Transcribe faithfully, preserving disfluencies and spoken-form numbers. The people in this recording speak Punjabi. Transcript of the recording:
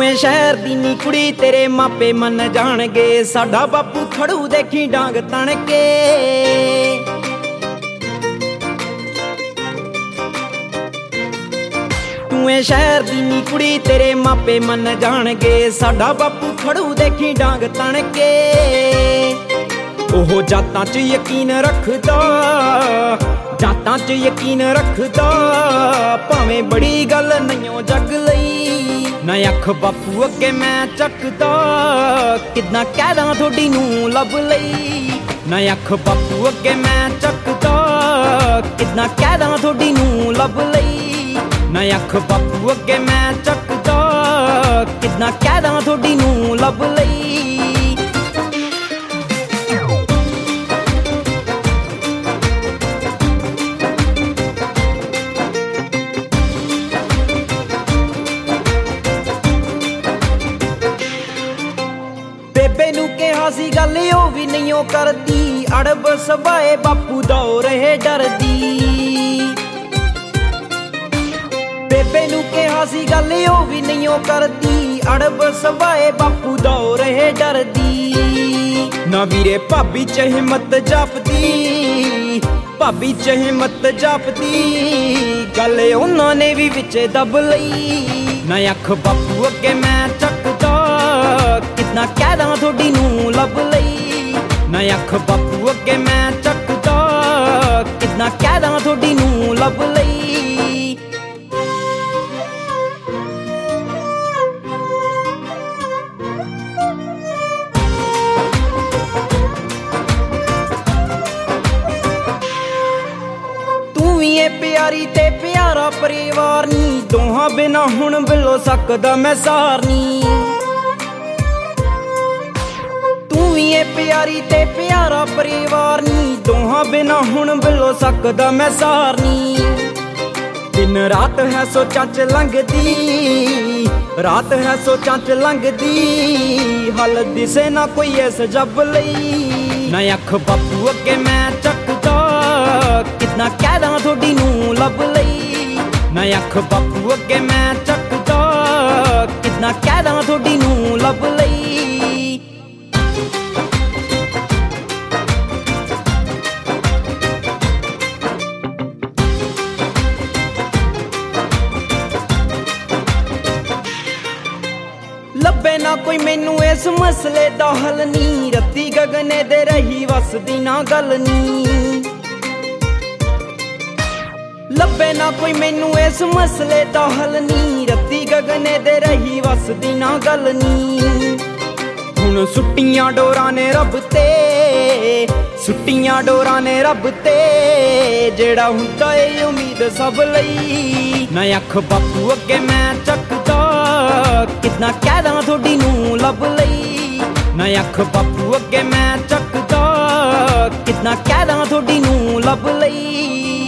ਤੂੰ ਸ਼ਹਿਰ ਦੀ ਨੀ ਕੁੜੀ ਤੇਰੇ ਮਾਪੇ ਮੰਨ ਜਾਣਗੇ, ਸਾਡਾ ਬਾਪੂ ਖੜੂ ਦੇਖੀ ਡਾਂਗ ਤਣ ਕੇ। ਤੂੰ ਸ਼ਹਿਰ ਦੀ ਨੀ ਕੁੜੀ ਤੇਰੇ ਮਾਪੇ ਮੰਨ ਜਾਣਗੇ, ਸਾਡਾ ਬਾਪੂ ਖੜੂ ਦੇਖੀ ਡਾਂਗ ਤਣ ਕੇ। ਉਹ ਜਾਤਾਂ 'ਚ ਯਕੀਨ ਰੱਖਦਾ, ਜਾਤਾਂ 'ਚ ਯਕੀਨ ਰੱਖਦਾ, ਭਾਵੇਂ ਬੜੀ ਗੱਲ ਨਹੀਂਓ ਜੱਗ ਲਈ। ਨਾ ਅੱਖ ਬਾਪੂ ਅੱਗੇ ਮੈਂ ਚੱਕਦਾ, ਕਿੱਦਾਂ ਕਹਿਦਾਂ ਥੋਡੀ ਨੂੰ ਲੱਭ ਲਈ। ਨਾ ਅੱਖ ਬਾਪੂ ਅੱਗੇ ਮੈਂ ਚੱਕਦਾ, ਕਿੱਦਾਂ ਕਹਿਦਾਂ ਥੋਡੀ ਨੂੰ ਲੱਭ ਲਈ। ਨਾ ਅੱਖ ਬਾਪੂ ਅੱਗੇ ਮੈਂ ਚੱਕਦਾ, ਕਿੱਦਾਂ ਕਹਿਦਾਂ ਥੋਡੀ ਨੂੰ ਲੱਭ ਲਈ। ਬੇਬੇ ਨੂੰ ਕਿਹਾ ਸੀ ਗੱਲ ਉਹ ਵੀ ਨਹੀਂ ਉਹ ਕਰਦੀ, ਅੜਬ ਸਵਾਏ ਬਾਪੂ ਦੋ ਰਹੇ ਡਰਦੀ। ਬੇਬੇ ਨੂੰ ਕਿਹਾ ਸੀ ਗੱਲ ਉਹ ਵੀ ਨਹੀਂ ਉਹ ਕਰਦੀ, ਅੜਬ ਸਵਾਏ ਬਾਪੂ ਦੋ ਰਹੇ ਡਰਦੀ। ਨਾ ਵੀਰੇ ਭਾਬੀ ਚ ਹਿੰਮਤ ਜਾਪਦੀ, ਭਾਬੀ ਚ ਹਿੰਮਤ ਜਾਪਦੀ, ਗੱਲ ਉਹਨਾਂ ਨੇ ਵੀ ਵਿੱਚ ਦੱਬ ਲਈ। ਨਾ ਅੱਖ ਬਾਪੂ ਅੱਗੇ ਮੈਂ ਚੱਕਦਾ, ਕਿੱਦਾਂ ਕਹਿਦਾਂ ਥੋਡੀ ਨੂੰ ਲੱਭ ਲਈ। ਨਾ ਅੱਖ ਬਾਪੂ ਅੱਗੇ ਮੈਂ ਚੱਕਦਾ, ਕਿੱਦਾਂ ਕਹਿਦਾਂ ਥੋਡੀ ਨੂੰ ਲੱਭ ਲਈ। ਤੂੰ ਵੀ ਏ ਪਿਆਰੀ ਤੇ ਪਿਆਰਾ ਪਰਿਵਾਰ ਨੀ, ਦੋਹਾਂ ਬਿਨਾ ਹੁਣ ਬਿਲੋ ਸਕਦਾ ਮੈਂ ਸਾਰ ਨੀ। ਤੂੰ ਵੀ ਏ ਪਿਆਰੀ ਤੇ ਪਿਆਰਾ ਪਰਿਵਾਰ ਨੀ, ਦੋਹਾਂ ਬਿਨਾ ਹੁਣ ਬਿਲੋ ਸਕਦਾ ਮੈਂ ਸਾਰ ਨੀ। ਦਿਨ ਰਾਤ ਹੈ ਸੋਚਾਂ ਚ ਲੰਘਦੀ, ਰਾਤ ਹੈ ਸੋਚਾਂ ਚ ਲੰਘਦੀ, ਹੱਲ ਦਿਸੇ ਨਾ ਕੋਈ ਇਸ ਜੱਬ ਲਈ। ਨਾ ਅੱਖ ਬਾਪੂ ਅੱਗੇ ਮੈਂ ਚੱਕਦਾ, ਕਿੱਦਾਂ ਕਹਿਦਾਂ ਥੋਡੀ ਨੂੰ ਲੱਭ ਲਈ। ਨਾ ਅੱਖ ਬਾਪੂ ਅੱਗੇ ਮੈਂ ਚੱਕਦਾ, ਕਿੱਦਾਂ ਕਹਿਦਾਂ ਥੋਡੀ ਨੂੰ ਲੱਭ ਲਈ। ਲੱਭੇ ਨਾ ਕੋਈ ਮੈਨੂੰ ਇਸ ਮਸਲੇ ਦਾ ਹੱਲ ਨੀ, ਰੱਤੀ ਗਗਨੇ ਦੇ ਰਹੀ ਵਸਦੀ ਨਾ ਗੱਲ ਨੀ। ਲੱਭੇ ਨਾ ਕੋਈ ਮੈਨੂੰ ਇਸ ਮਸਲੇ ਦਾ ਹੱਲ ਨੀ, ਰੱਤੀ ਗਗਨੇ ਦੇ ਰਹੀ ਵਸਦੀ ਨਾ ਗੱਲ ਨੀ। ਹੁਣ ਸੁੱਟੀਆਂ ਡੋਰਾਂ ਨੇ ਰੱਬ ਤੇ, ਸੁੱਟੀਆਂ ਡੋਰਾਂ ਨੇ ਰੱਬ ਤੇ, ਜਿਹੜਾ ਹੁੰਦਾ ਏ ਉਮੀਦ ਸਭ ਲਈ। ਨਾ ਅੱਖ ਬਾਪੂ ਅੱਗੇ ਮੈਂ ਚੱਕਦਾ, ਕਿੱਦਾਂ ਕਹਿਦਾਂ ਥੋਡੀ ਨੂੰ ਲੱਭ ਲਈ। ਨਾ ਅੱਖ ਬਾਪੂ ਅੱਗੇ ਮੈਂ ਚੱਕਦਾ, ਕਿੱਦਾਂ ਕਹਿਦਾਂ ਥੋਡੀ ਨੂੰ ਲੱਭ ਲਈ।